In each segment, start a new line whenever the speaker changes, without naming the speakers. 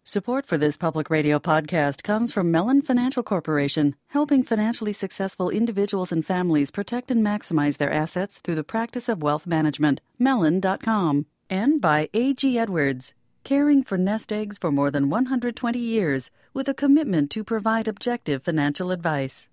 Support for this public radio podcast comes from Mellon Financial Corporation, helping financially successful individuals and families protect and maximize their assets through the practice of wealth management. Mellon.com. And by A.G. Edwards, caring for nest eggs for more than 120 years with a commitment to provide objective financial advice.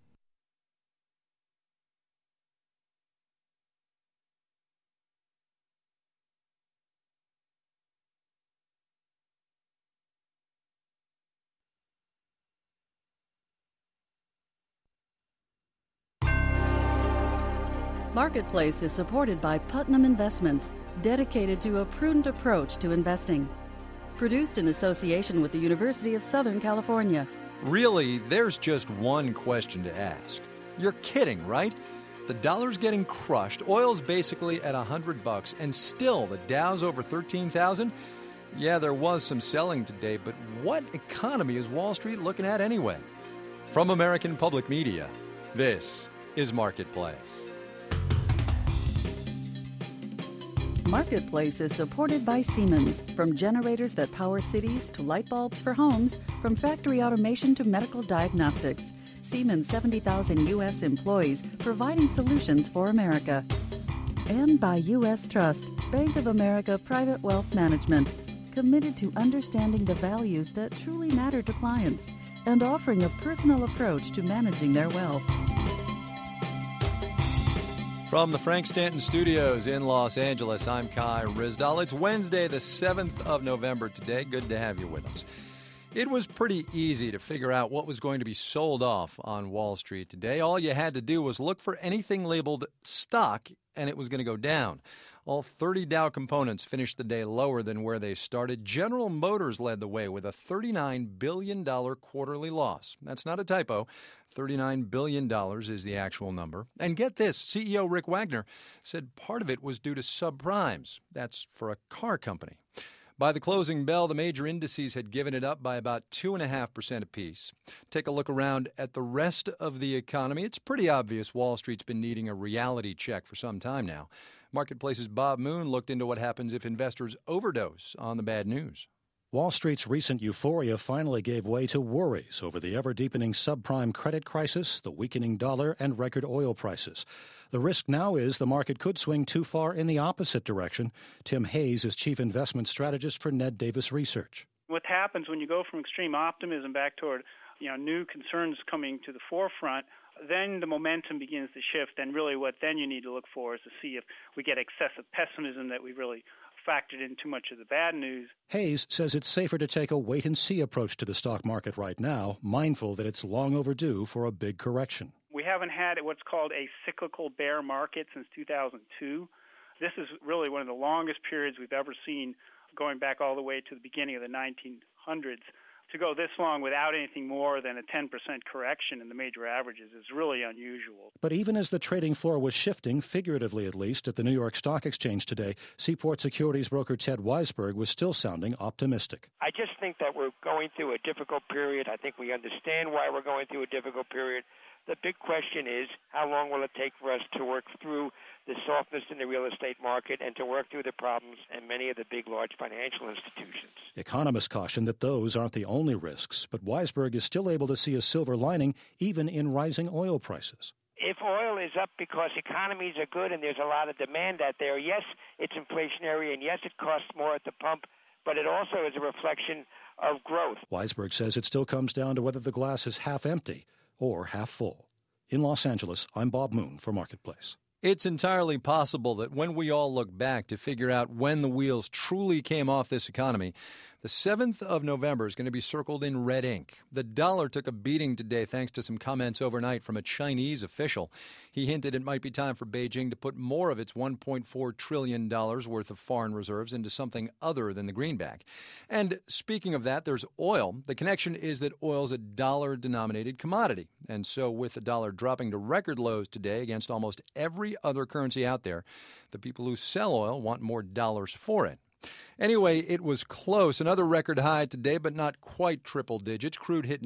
Marketplace is supported by Putnam Investments, dedicated to a prudent approach to investing. Produced in association with the University of Southern California.
Really, there's just one question to ask. You're kidding, right? The dollar's getting crushed, oil's basically at $100, and still the Dow's over 13,000? Yeah, there was some selling today, but what economy is Wall Street looking at anyway? From American Public Media, this is Marketplace.
Marketplace is supported by Siemens. From generators that power cities to light bulbs for homes, from factory automation to medical diagnostics. Siemens' 70,000 U.S. employees providing solutions for America. And by U.S. Trust, Bank of America Private Wealth Management, committed to understanding the values that truly matter to clients and offering a personal approach to managing their wealth.
From the Frank Stanton Studios in Los Angeles, I'm Kai Ryssdal. It's Wednesday, the 7th of November today. Good to have you with us. It was pretty easy to figure out what was going to be sold off on Wall Street today. All you had to do was look for anything labeled stock, and it was going to go down. All 30 Dow components finished the day lower than where they started. General Motors led the way with a $39 billion quarterly loss. That's not a typo. $39 billion is the actual number. And get this, CEO Rick Wagner said part of it was due to subprimes. That's for a car company. By the closing bell, the major indices had given it up by about 2.5% apiece. Take a look around at the rest of the economy. It's pretty obvious Wall Street's been needing a reality check for some time now. Marketplace's Bob Moon looked into what happens if investors overdose on the bad news.
Wall Street's recent euphoria finally gave way to worries over the ever-deepening subprime credit crisis, the weakening dollar, and record oil prices. The risk now is the market could swing too far in the opposite direction. Tim Hayes is chief investment strategist for Ned Davis Research.
What happens when you go from extreme optimism back toward new concerns coming to the forefront, then the momentum begins to shift, and really what then you need to look for is to see if we get excessive pessimism that we really factored in too much of the bad news.
Hayes says it's safer to take a wait-and-see approach to the stock market right now, mindful that it's long overdue for a big correction.
We haven't had what's called a cyclical bear market since 2002. This is really one of the longest periods we've ever seen, going back all the way to the beginning of the 1900s. To go this long without anything more than a 10% correction in the major averages is really unusual.
But even as the trading floor was shifting, figuratively at least, at the New York Stock Exchange today, Seaport Securities broker Ted Weisberg was still sounding optimistic.
I just think that we're going through a difficult period. I think we understand why we're going through a difficult period. The big question is, how long will it take for us to work through the softness in the real estate market and to work through the problems in many of the big, large financial institutions?
Economists caution that those aren't the only risks, but Weisberg is still able to see a silver lining even in rising oil prices.
If oil is up because economies are good and there's a lot of demand out there, yes, it's inflationary, and yes, it costs more at the pump, but it also is a reflection of growth.
Weisberg says it still comes down to whether the glass is half empty or half full. In Los Angeles, I'm Bob Moon for Marketplace.
It's entirely possible that when we all look back to figure out when the wheels truly came off this economy, the 7th of November is going to be circled in red ink. The dollar took a beating today thanks to some comments overnight from a Chinese official. He hinted it might be time for Beijing to put more of its $1.4 trillion worth of foreign reserves into something other than the greenback. And speaking of that, there's oil. The connection is that oil's a dollar-denominated commodity. And so with the dollar dropping to record lows today against almost every other currency out there, the people who sell oil want more dollars for it. Anyway, it was close. Another record high today, but not quite triple digits. Crude hit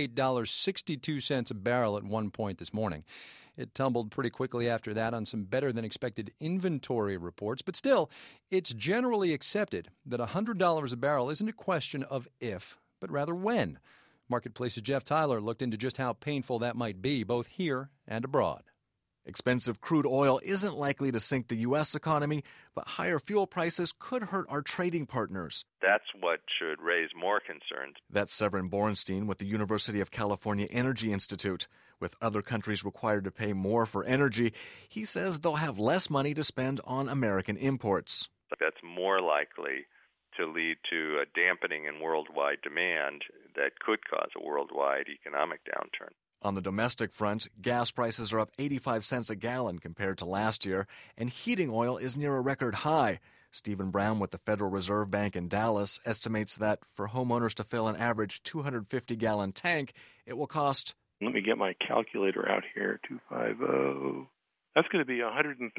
$98.62 a barrel at one point this morning. It tumbled pretty quickly after that on some better-than-expected inventory reports. But still, it's generally accepted that $100 a barrel isn't a question of if, but rather when. Marketplace's Jeff Tyler looked into just how painful that might be, both here and abroad.
Expensive crude oil isn't likely to sink the U.S. economy, but higher fuel prices could hurt our trading partners.
That's what should raise more concerns.
That's Severin Borenstein with the University of California Energy Institute. With other countries required to pay more for energy, he says they'll have less money to spend on American imports.
That's more likely to lead to a dampening in worldwide demand that could cause a worldwide economic downturn.
On the domestic front, gas prices are up 85 cents a gallon compared to last year, and heating oil is near a record high. Stephen Brown with the Federal Reserve Bank in Dallas estimates that for homeowners to fill an average 250-gallon tank, it will cost...
Let me get my calculator out here, 250. That's going to be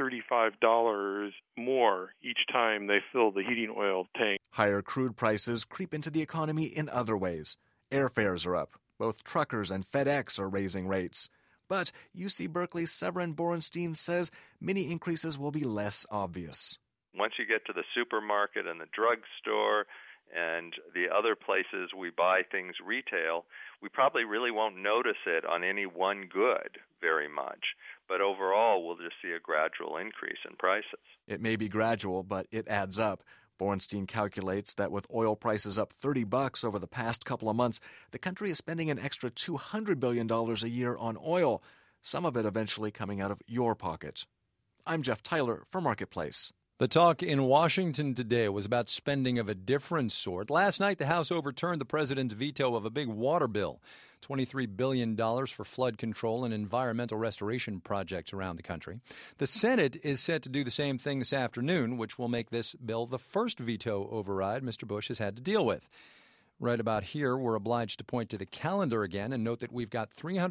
$135 more each time they fill the heating oil tank.
Higher crude prices creep into the economy in other ways. Airfares are up. Both truckers and FedEx are raising rates. But UC Berkeley's Severin Borenstein says many increases will be less obvious.
Once you get to the supermarket and the drugstore and the other places we buy things retail, we probably really won't notice it on any one good very much. But overall, we'll just see a gradual increase in prices.
It may be gradual, but it adds up. Borenstein calculates that with oil prices up $30 over the past couple of months, the country is spending an extra $200 billion a year on oil, some of it eventually coming out of your pocket. I'm Jeff Tyler for Marketplace.
The talk in Washington today was about spending of a different sort. Last night, the House overturned the president's veto of a big water bill, $23 billion for flood control and environmental restoration projects around the country. The Senate is set to do the same thing this afternoon, which will make this bill the first veto override Mr. Bush has had to deal with. Right about here, we're obliged to point to the calendar again and note that we've got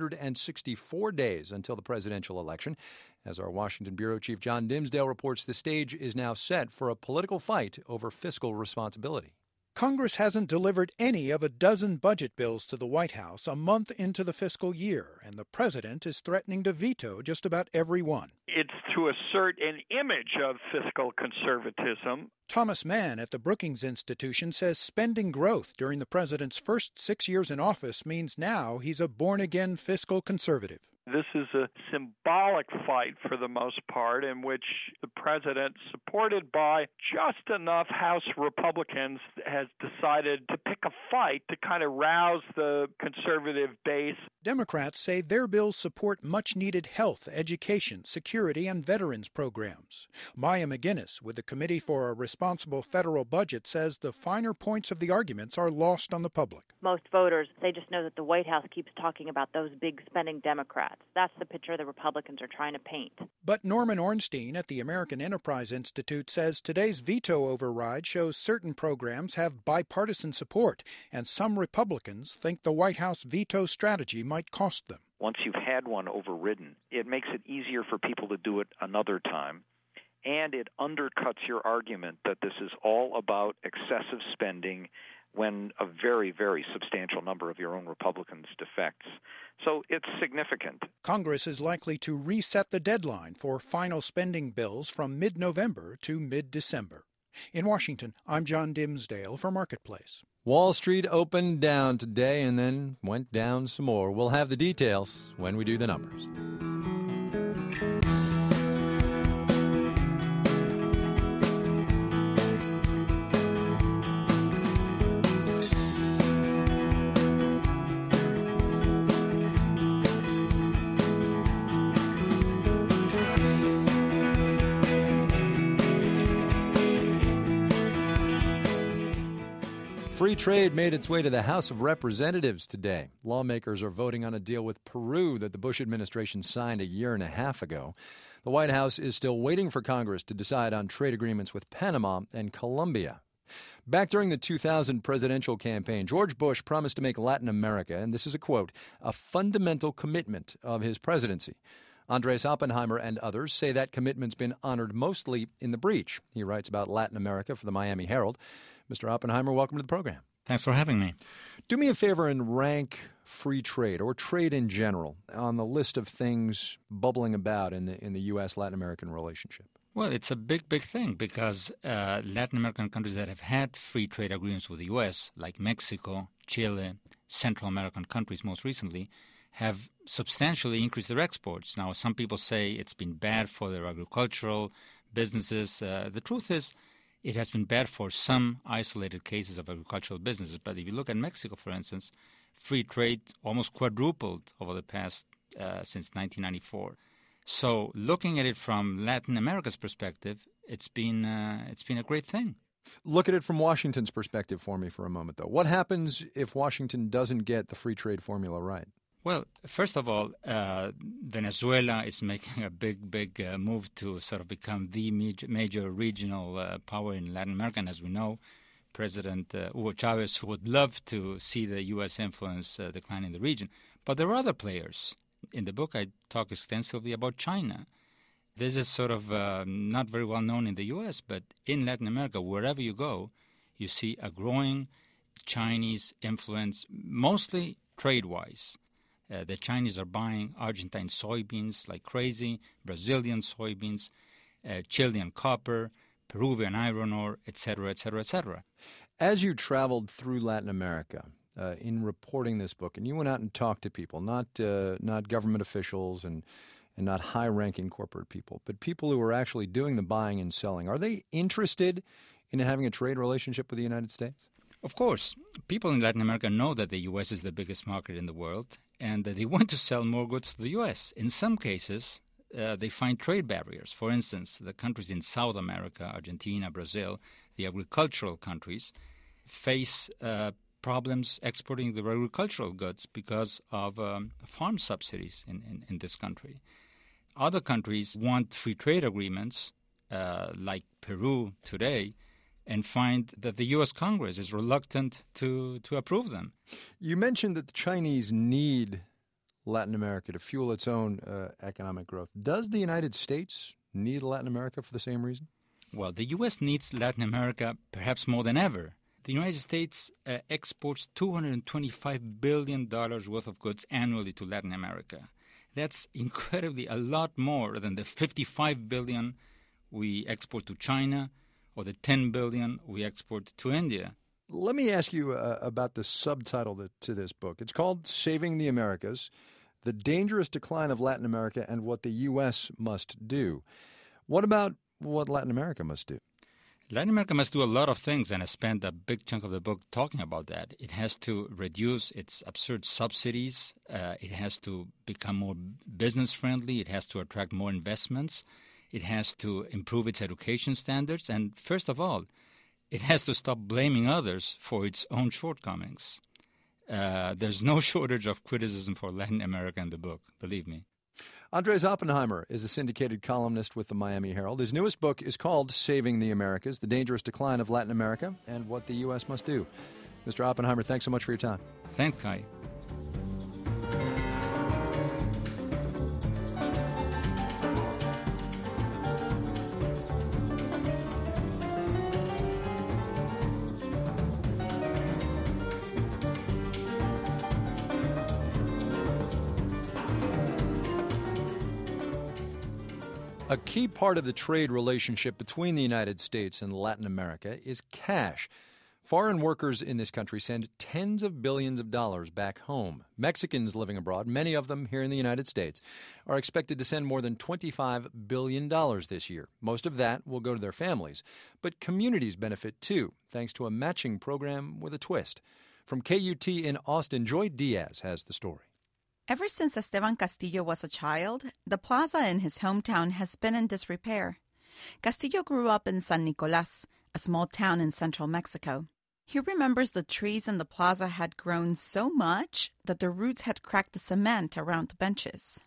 364 days until the presidential election. As our Washington Bureau Chief John Dimsdale reports, the stage is now set for a political fight over fiscal responsibility.
Congress hasn't delivered any of a dozen budget bills to the White House a month into the fiscal year, and the president is threatening to veto just about every one.
It's to assert an image of fiscal conservatism.
Thomas Mann at the Brookings Institution says spending growth during the president's first 6 years in office means now he's a born-again fiscal conservative.
This is a symbolic fight for the most part in which the president, supported by just enough House Republicans, has decided to pick a fight to kind of rouse the conservative base.
Democrats say their bills support much-needed health, education, security, and veterans programs. Maya McGinnis with the Committee for a Responsible Federal Budget says the finer points of the arguments are lost on the public.
Most voters, they just know that the White House keeps talking about those big spending Democrats. That's the picture the Republicans are trying to paint.
But Norman Ornstein at the American Enterprise Institute says today's veto override shows certain programs have bipartisan support, and some Republicans think the White House veto strategy might cost them.
Once you've had one overridden, it makes it easier for people to do it another time, and it undercuts your argument that this is all about excessive spending when a very, very substantial number of your own Republicans defects. So it's significant.
Congress is likely to reset the deadline for final spending bills from mid-November to mid-December. In Washington, I'm John Dimsdale for Marketplace.
Wall Street opened down today and then went down some more. We'll have the details when we do the numbers. Free trade made its way to the House of Representatives today. Lawmakers are voting on a deal with Peru that the Bush administration signed a year and a half ago. The White House is still waiting for Congress to decide on trade agreements with Panama and Colombia. Back during the 2000 presidential campaign, George Bush promised to make Latin America, and this is a quote, a fundamental commitment of his presidency. Andres Oppenheimer and others say that commitment's been honored mostly in the breach. He writes about Latin America for the Miami Herald. Mr. Oppenheimer, welcome to the program.
Thanks for having me.
Do me a favor and rank free trade or trade in general on the list of things bubbling about in the U.S.-Latin American relationship.
Well, it's a big thing because Latin American countries that have had free trade agreements with the U.S., like Mexico, Chile, Central American countries most recently, have substantially increased their exports. Now, some people say it's been bad for their agricultural businesses. The truth is, it has been bad for some isolated cases of agricultural businesses. But if you look at Mexico, for instance, free trade almost quadrupled over the past since 1994. So looking at it from Latin America's perspective, it's been a great thing.
Look at it from Washington's perspective for me for a moment, though. What happens if Washington doesn't get the free trade formula right?
Well, first of all, Venezuela is making a big move to sort of become the major regional power in Latin America. And as we know, President Hugo Chavez would love to see the U.S. influence decline in the region. But there are other players. In the book, I talk extensively about China. This is sort of not very well known in the U.S., but in Latin America, wherever you go, you see a growing Chinese influence, mostly trade-wise. The Chinese are buying Argentine soybeans like crazy, Brazilian soybeans, Chilean copper, Peruvian iron ore, etc., etc., etc.
As you traveled through Latin America in reporting this book, and you went out and talked to people, not government officials and not high-ranking corporate people, but people who are actually doing the buying and selling, are they interested in having a trade relationship with the United States?
Of course. People in Latin America know that the U.S. is the biggest market in the world and that they want to sell more goods to the U.S. In some cases, they find trade barriers. For instance, the countries in South America, Argentina, Brazil, the agricultural countries, face problems exporting their agricultural goods because of farm subsidies in this country. Other countries want free trade agreements, like Peru today, and find that the U.S. Congress is reluctant to approve them.
You mentioned that the Chinese need Latin America to fuel its own economic growth. Does the United States need Latin America for the same reason?
Well, the U.S. needs Latin America perhaps more than ever. The United States exports $225 billion worth of goods annually to Latin America. That's incredibly a lot more than the $55 billion we export to China or the $10 billion we export to India.
Let me ask you about the subtitle to this book. It's called Saving the Americas, The Dangerous Decline of Latin America and What the U.S. Must Do. What about what Latin America must do?
Latin America must do a lot of things, and I spent a big chunk of the book talking about that. It has to reduce its absurd subsidies. It has to become more business-friendly. It has to attract more investments. It has to improve its education standards. And first of all, it has to stop blaming others for its own shortcomings. There's no shortage of criticism for Latin America in the book, believe me.
Andres Oppenheimer is a syndicated columnist with the Miami Herald. His newest book is called Saving the Americas, The Dangerous Decline of Latin America and What the U.S. Must Do. Mr. Oppenheimer, thanks so much for your time.
Thanks, Kai.
A key part of the trade relationship between the United States and Latin America is cash. Foreign workers in this country send tens of billions of dollars back home. Mexicans living abroad, many of them here in the United States, are expected to send more than $25 billion this year. Most of that will go to their families. But communities benefit too, thanks to a matching program with a twist. From KUT in Austin, Joy Diaz has the story.
Ever since Esteban Castillo was a child, the plaza in his hometown has been in disrepair. Castillo grew up in San Nicolás, a small town in central Mexico. He remembers the trees in the plaza had grown so much that their roots had cracked the cement around the benches.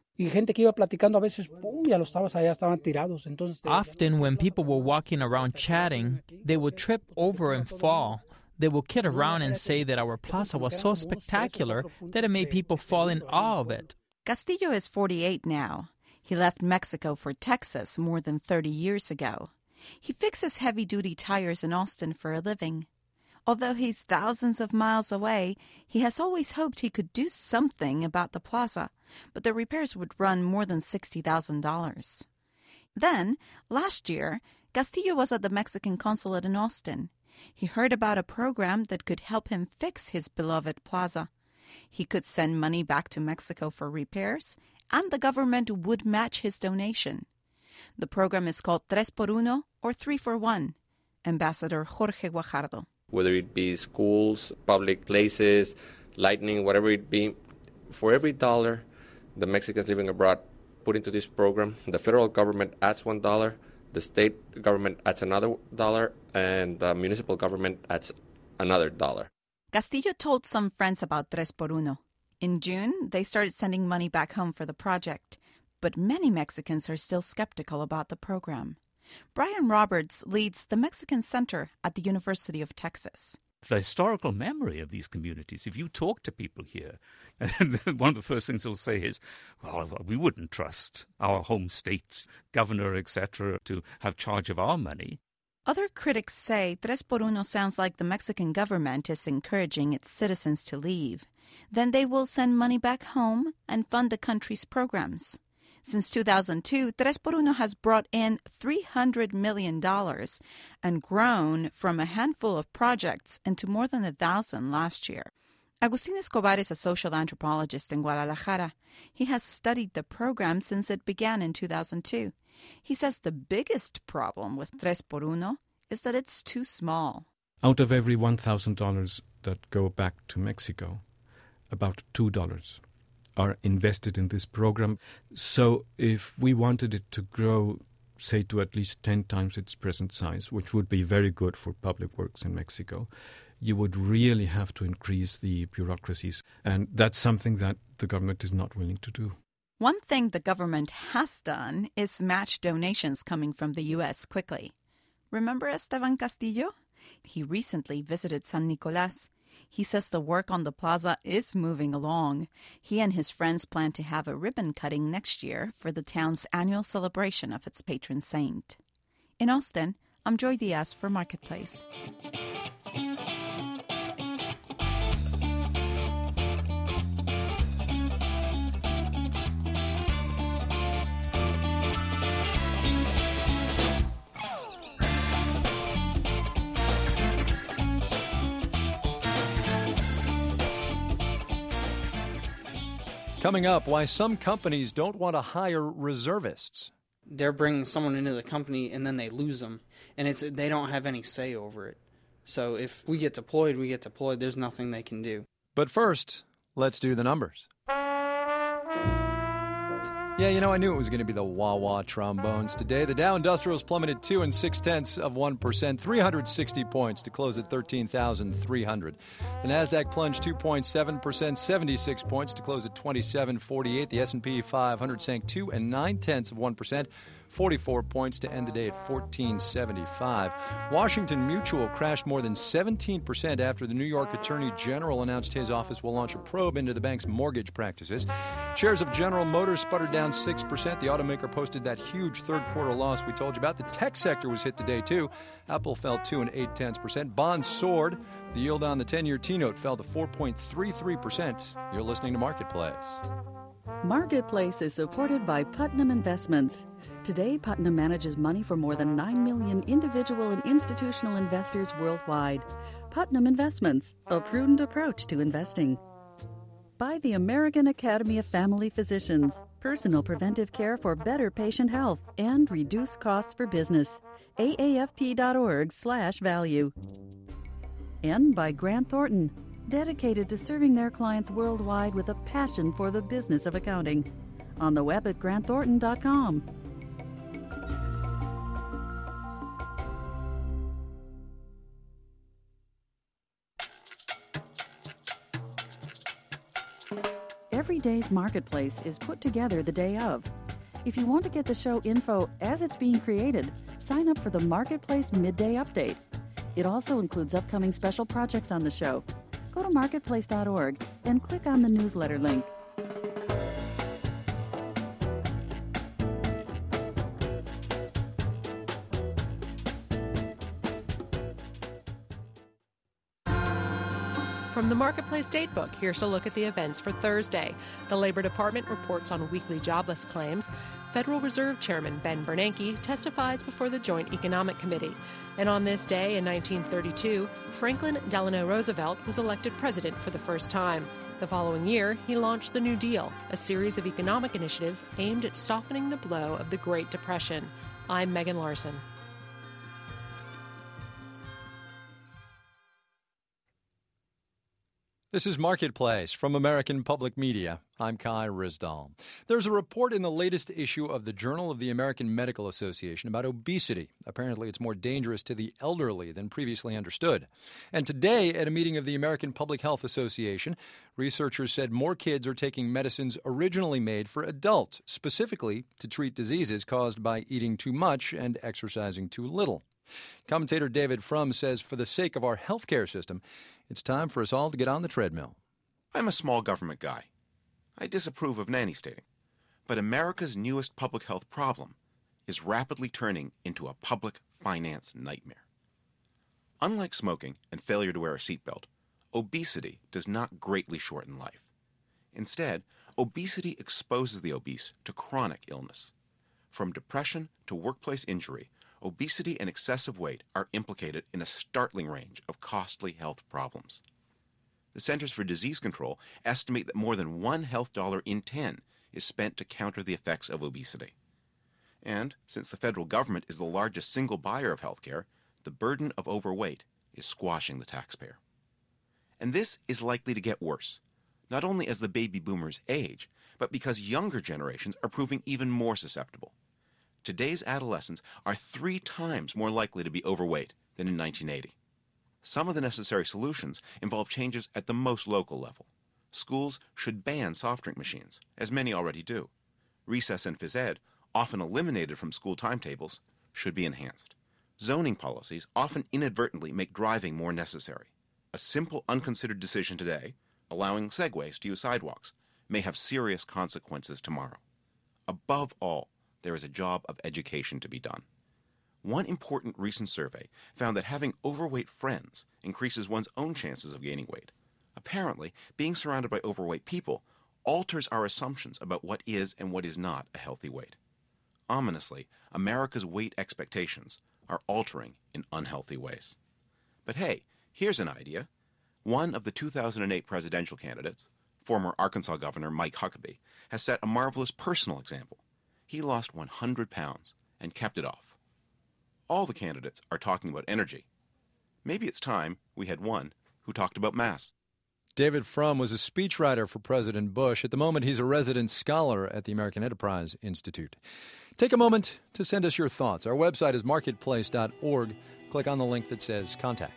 Often when people were walking around chatting, they would trip over and fall. They would kid around and say that our plaza was so spectacular that it made people fall in awe of it.
Castillo is 48 now. He left Mexico for Texas more than 30 years ago. He fixes heavy-duty tires in Austin for a living. Although he's thousands of miles away, he has always hoped he could do something about the plaza, but the repairs would run more than $60,000. Then, last year, Castillo was at the Mexican consulate in Austin. He heard about a program that could help him fix his beloved plaza. He could send money back to Mexico for repairs, and the government would match his donation. The program is called 3x1 or 3-for-1. Ambassador Jorge Guajardo.
Whether it be schools, public places, lighting, whatever it be, for every dollar the Mexicans living abroad put into this program, the federal government adds $1, the state government adds another $1, and the municipal government adds another $1.
Castillo told some friends about 3x1. In June, they started sending money back home for the project, but many Mexicans are still skeptical about the program. Brian Roberts leads the Mexican Center at the University of Texas.
The historical memory of these communities, if you talk to people here, one of the first things they'll say is, well, we wouldn't trust our home state governor, etc., to have charge of our money.
Other critics say 3x1 sounds like the Mexican government is encouraging its citizens to leave. Then they will send money back home and fund the country's programs. Since 2002, 3x1 has brought in $300 million and grown from a handful of projects into more than 1,000 last year. Agustín Escobar is a social anthropologist in Guadalajara. He has studied the program since it began in 2002. He says the biggest problem with 3x1 is that it's too small.
Out of every $1,000 that go back to Mexico, about $2 are invested in this program. So if we wanted it to grow, say, to at least 10 times its present size, which would be very good for public works in Mexico, you would really have to increase the bureaucracies. And that's something that the government is not willing to do.
One thing the government has done is match donations coming from the U.S. quickly. Remember Esteban Castillo? He recently visited San Nicolas. He says the work on the plaza is moving along. He and his friends plan to have a ribbon cutting next year for the town's annual celebration of its patron saint. In Austin, I'm Joy Diaz for Marketplace.
Coming up, why some companies don't want to hire reservists.
They're bringing someone into the company and then they lose them, and they don't have any say over it. So if we get deployed, we get deployed. There's nothing they can do.
But first, let's do the numbers. Yeah, I knew it was going to be the wah-wah trombones today. The Dow Industrials plummeted 2 0.6%, 360 points to close at 13,300. The Nasdaq plunged 2.7%, 76 points to close at 2748. The S&P 500 sank 2 0.9%, 44 points to end the day at 1475. Washington Mutual crashed more than 17% after the New York Attorney General announced his office will launch a probe into the bank's mortgage practices. Shares of General Motors sputtered down 6%. The automaker posted that huge third-quarter loss we told you about. The tech sector was hit today, too. Apple fell 2 0.8%. Bonds soared. The yield on the 10-year T-note fell to 4.33%. You're listening to Marketplace.
Marketplace is supported by Putnam Investments. Today, Putnam manages money for more than 9 million individual and institutional investors worldwide. Putnam Investments, a prudent approach to investing. By the American Academy of Family Physicians, personal preventive care for better patient health and reduce costs for business. aafp.org/value. And by Grant Thornton, dedicated to serving their clients worldwide with a passion for the business of accounting. On the web at grantthornton.com. Every day's Marketplace is put together the day of. If you want to get the show info as it's being created, sign up for the Marketplace Midday Update. It also includes upcoming special projects on the show. Go to marketplace.org and click on the newsletter link.
From
From the Marketplace Datebook, here's a look at the events for Thursday. The Labor Department reports on weekly jobless claims. Federal Reserve Chairman Ben Bernanke testifies before the Joint Economic Committee. And on this day in 1932, Franklin Delano Roosevelt was elected president for the first time. The following year, he launched the New Deal, a series of economic initiatives aimed at softening the blow of the Great Depression. I'm Megan Larson.
This is Marketplace from American Public Media. I'm Kai Ryssdal. There's a report in the latest issue of the Journal of the American Medical Association about obesity. Apparently, it's more dangerous to the elderly than previously understood. And today, at a meeting of the American Public Health Association, researchers said more kids are taking medicines originally made for adults, specifically to treat diseases caused by eating too much and exercising too little. Commentator David Frum says for the sake of our healthcare system, it's time for us all to get on the treadmill.
I'm a small government guy. I disapprove of nanny stating. But America's newest public health problem is rapidly turning into a public finance nightmare. Unlike smoking and failure to wear a seatbelt, obesity does not greatly shorten life. Instead, obesity exposes the obese to chronic illness. From depression to workplace injury, obesity and excessive weight are implicated in a startling range of costly health problems. The Centers for Disease Control estimate that more than $1 health dollar in 10 is spent to counter the effects of obesity. And since the federal government is the largest single buyer of health care, the burden of overweight is squashing the taxpayer. And this is likely to get worse, not only as the baby boomers age, but because younger generations are proving even more susceptible. Today's adolescents are 3 times more likely to be overweight than in 1980. Some of the necessary solutions involve changes at the most local level. Schools should ban soft drink machines, as many already do. Recess and phys ed, often eliminated from school timetables, should be enhanced. Zoning policies often inadvertently make driving more necessary. A simple, unconsidered decision today, allowing segways to use sidewalks, may have serious consequences tomorrow. Above all, there is a job of education to be done. One important recent survey found that having overweight friends increases one's own chances of gaining weight. Apparently, being surrounded by overweight people alters our assumptions about what is and what is not a healthy weight. Ominously, America's weight expectations are altering in unhealthy ways. But hey, here's an idea. One of the 2008 presidential candidates, former Arkansas Governor Mike Huckabee, has set a marvelous personal example. He lost 100 pounds and kept it off. All the candidates are talking about energy. Maybe it's time we had one who talked about masks.
David Frum was a speechwriter for President Bush. At the moment, he's a resident scholar at the American Enterprise Institute. Take a moment to send us your thoughts. Our website is marketplace.org. Click on the link that says Contact.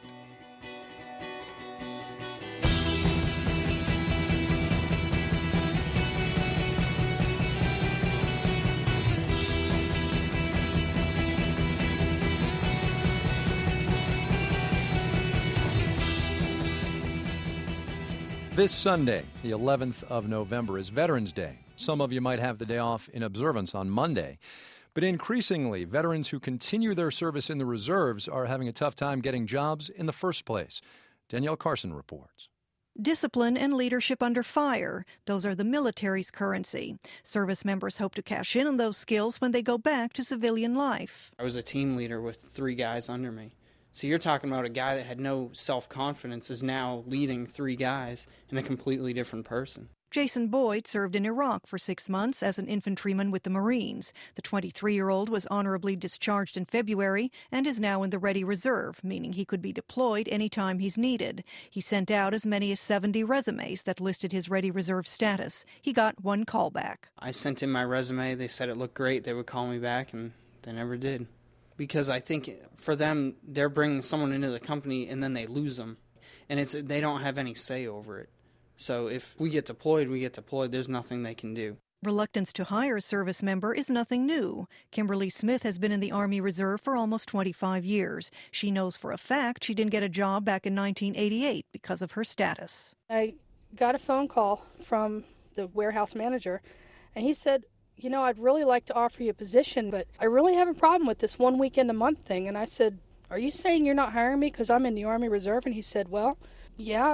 This Sunday, the 11th of November, is Veterans Day. Some of you might have the day off in observance on Monday. But increasingly, veterans who continue their service in the reserves are having a tough time getting jobs in the first place. Danielle Carson reports.
Discipline and leadership under fire. Those are the military's currency. Service members hope to cash in on those skills when they go back to civilian life.
I was a team leader with 3 guys under me. So you're talking about a guy that had no self-confidence is now leading 3 guys and a completely different person.
Jason Boyd served in Iraq for 6 months as an infantryman with the Marines. The 23-year-old was honorably discharged in February and is now in the Ready Reserve, meaning he could be deployed anytime he's needed. He sent out as many as 70 resumes that listed his Ready Reserve status. He got 1 callback.
I sent in my resume. They said it looked great. They would call me back, and they never did. Because I think for them, they're bringing someone into the company and then they lose them. And they don't have any say over it. So if we get deployed, we get deployed. There's nothing they can do.
Reluctance to hire a service member is nothing new. Kimberly Smith has been in the Army Reserve for almost 25 years. She knows for a fact she didn't get a job back in 1988 because of her status.
I got a phone call from the warehouse manager, and he said, you know, I'd really like to offer you a position, but I really have a problem with this 1 weekend a month thing. And I said, are you saying you're not hiring me because I'm in the Army Reserve? And he said, well, yeah.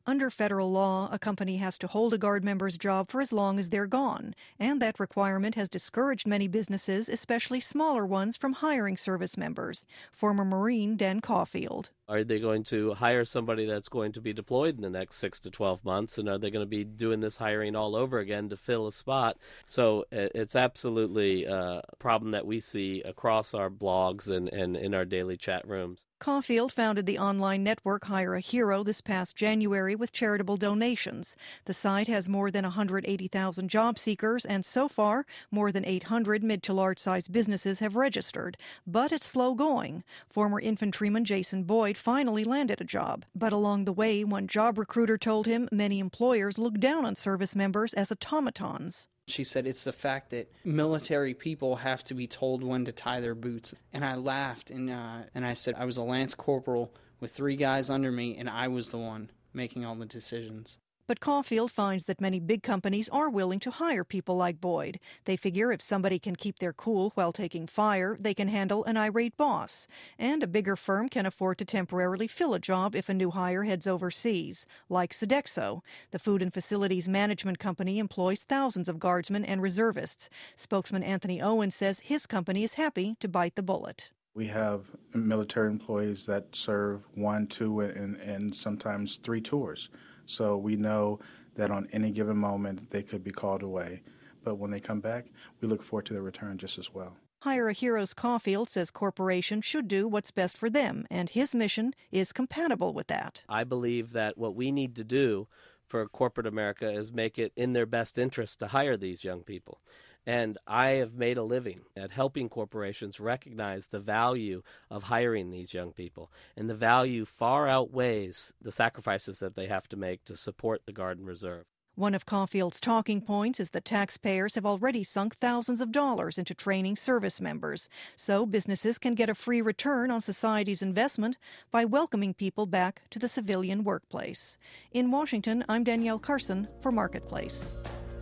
Under federal law, a company has to hold a Guard member's job for as long as they're gone, and that requirement has discouraged many businesses, especially smaller ones, from hiring service members. Former Marine Dan Caulfield.
Are they going to hire somebody that's going to be deployed in the next 6 to 12 months, and are they going to be doing this hiring all over again to fill a spot? So it's absolutely a problem that we see across our blogs and in our daily chat rooms.
Caulfield founded the online network Hire a Hero this past January with charitable donations. The site has more than 180,000 job seekers, and so far, more than 800 mid to large-sized businesses have registered. But it's slow going. Former infantryman Jason Boyd finally landed a job. But along the way, one job recruiter told him many employers look down on service members as automatons.
She said it's the fact that military people have to be told when to tie their boots. And I laughed, and I said I was a lance corporal with 3 guys under me, and I was the one making all the decisions. But Caulfield finds that many big companies are willing to hire people like Boyd. They figure if somebody can keep their cool while taking fire, they can handle an irate boss. And a bigger firm can afford to temporarily fill a job if a new hire heads overseas, like Sodexo. The food and facilities management company employs thousands of guardsmen and reservists. Spokesman Anthony Owen says his company is happy to bite the bullet.
We have military employees that serve 1, 2, and sometimes 3 tours. So we know that on any given moment they could be called away. But when they come back, we look forward to their return just as well.
Hire a Hero's Caulfield says corporations should do what's best for them, and his mission is compatible with that.
I believe that what we need to do for corporate America is make it in their best interest to hire these young people. And I have made a living at helping corporations recognize the value of hiring these young people. And the value far outweighs the sacrifices that they have to make to support the Guard and Reserve.
One of Caulfield's talking points is that taxpayers have already sunk thousands of dollars into training service members. So businesses can get a free return on society's investment by welcoming people back to the civilian workplace. In Washington, I'm Danielle Carson for Marketplace.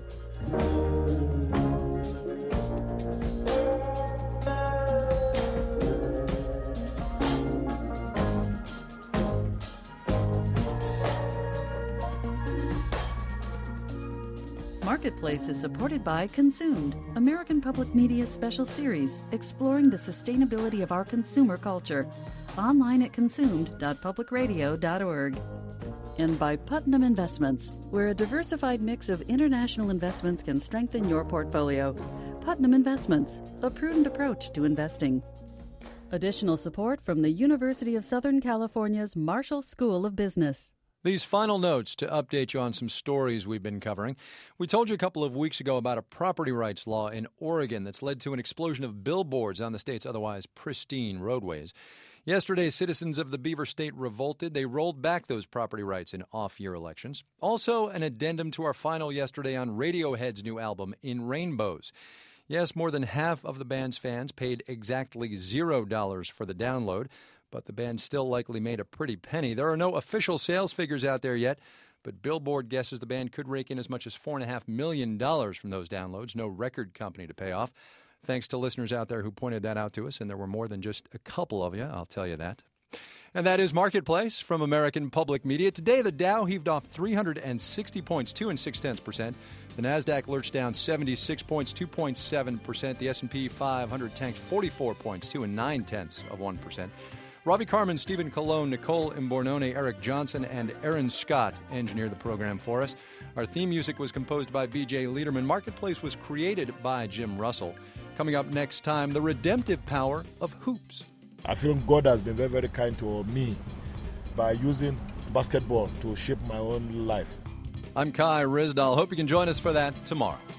Marketplace is supported by Consumed, American Public Media's special series exploring the sustainability of our consumer culture. Online at consumed.publicradio.org. And by Putnam Investments, where a diversified mix of international investments can strengthen your portfolio. Putnam Investments, a prudent approach to investing. Additional support from the University of Southern California's Marshall School of Business.
These final notes to update you on some stories we've been covering. We told you a couple of weeks ago about a property rights law in Oregon that's led to an explosion of billboards on the state's otherwise pristine roadways. Yesterday, citizens of the Beaver State revolted. They rolled back those property rights in off-year elections. Also, an addendum to our final yesterday on Radiohead's new album, In Rainbows. Yes, more than half of the band's fans paid exactly $0 for the download, but the band still likely made a pretty penny. There are no official sales figures out there yet, but Billboard guesses the band could rake in as much as $4.5 million from those downloads. No record company to pay off. Thanks to listeners out there who pointed that out to us, and there were more than just a couple of you, I'll tell you that. And that is Marketplace from American Public Media. Today, the Dow heaved off 360 points, 2 0.6%. The Nasdaq lurched down 76 points, 2.7%. The S&P 500 tanked 44 points, 2 0.9%. Robbie Carmen, Stephen Colon, Nicole Imbornone, Eric Johnson, and Aaron Scott engineered the program for us. Our theme music was composed by B.J. Liederman. Marketplace was created by Jim Russell. Coming up next time, the redemptive power of hoops.
I feel God has been very, very kind to me by using basketball to shape my own life.
I'm Kai Ryssdal. Hope you can join us for that tomorrow.